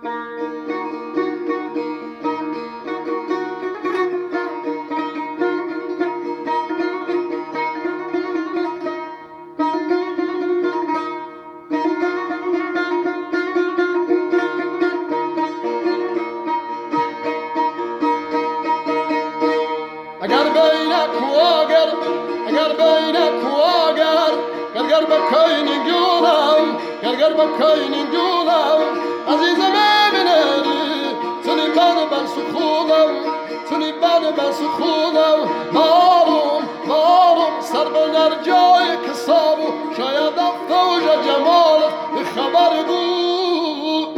اگر بینک واگر اگر بینک واگر گرگر بکاین گولم گرگر بکاین گولم عزیزم بینری تنی بر سخونم تنی بر سخونم مارم مارم سر بنر جای کسابو شاید افروج جمالت به خبر بود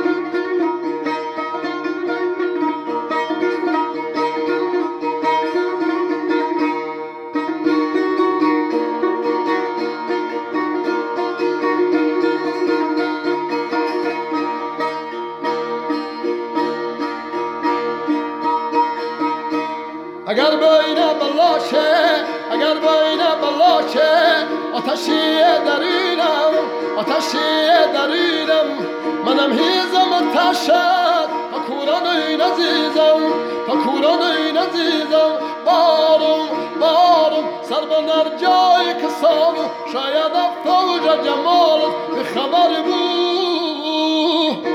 اگر بین بلاشه اگر بین بلاشه آتشی درینم آتشی درینم منم هیزم تشت تا کوران این عزیزم تا کوران این عزیزم بارم بارم سر بنر جای کسانو شاید افروج جمالت به خبر بود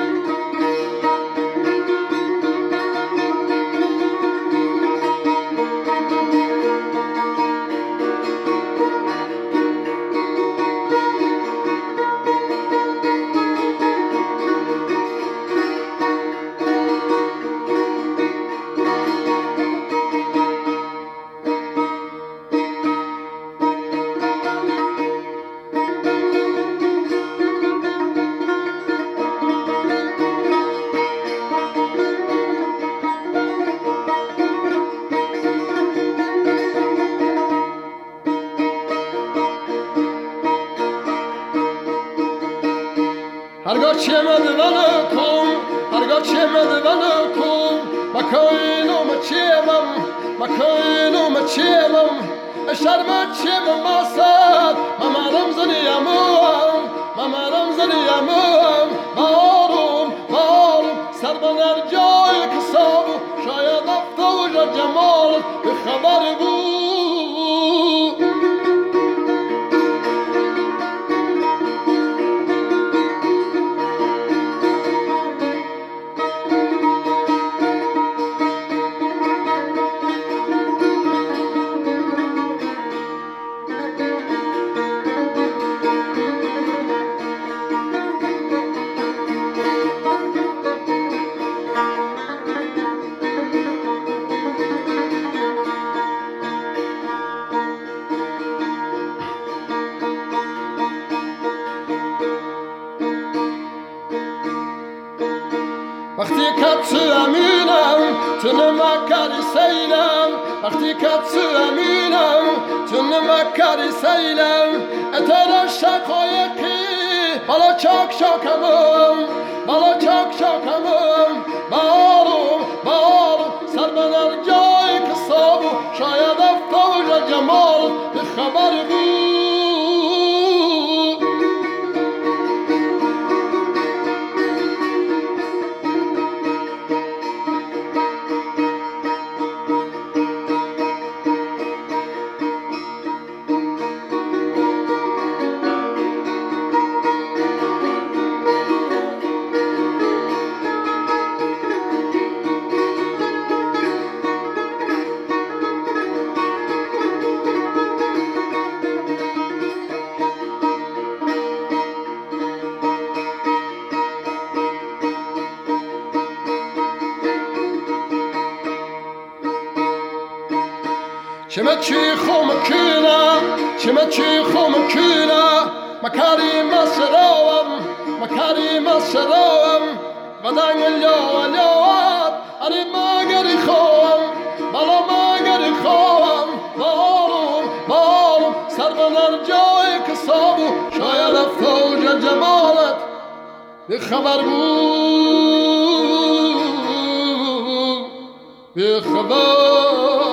هرگاه چه مدونکم هرگاه چه مدونکم مکاینم چیمم مکاینم چیمم شرم چیم ماسد ممرم زنیامم ممرم زنیامم بارم بارم سر بنر جای کسابو شاید افروج جمال به خبر بود وقتی که تو امینم تو نمکاری سیلم وقتی که تو امینم تو نمکاری سیلم اتر شقایقی بالا چاک شاکمم بالا چاک شاکمم بارم بارم سر بنر جای کسابو شاید افروج جمال به خبر بود چمه چی خوم کینا چمه چی خوم کینا مکاری مسروم مکاری مسروم ودان اليوم اليوم اری ماگری خوم بالا ماگری خوم بارم بارم سر بنر جای کسابو شاید افروج جمالت به خبر بود به خبر